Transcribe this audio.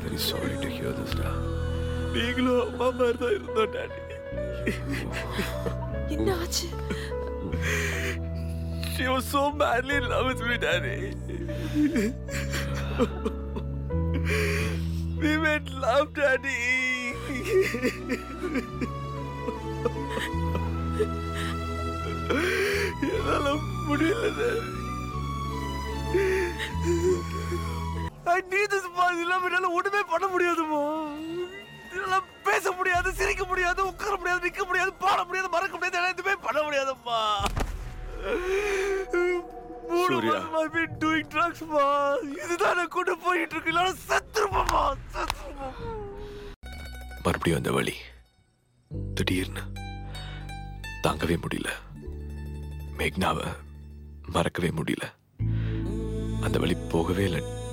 Very sorry to hear this டா. நீங்களும் அம்மா மாதிரி தான் இருந்தோம் டாடி. என்ன ஆச்சு? She was so madly in love with me, Daddy. We made love, Daddy. என்னால முடியல Daddy. I need this boy. இல்லாம என்னால ஒண்ணுமே பண்ண முடியாதுமா. என்னால பேச முடியாது, சிரிக்க முடியாது, உட்கார முடியாது, நிக்க முடியாது, பாட முடியாது, மறக்க முடியாது, என்னால எதுவுமே பண்ண முடியாதும்மா. Surya. I've been doing drugs, ma. இதுதான் நான் கொண்டு போயிட்டு இருக்கு. இல்ல செத்துருப்பா. மறுபடியும் அந்த வலி திடீர்னு தாங்கவே முடியல. மேக்னாவை மறக்கவே முடியல. அந்த வலி போகவே இல்லை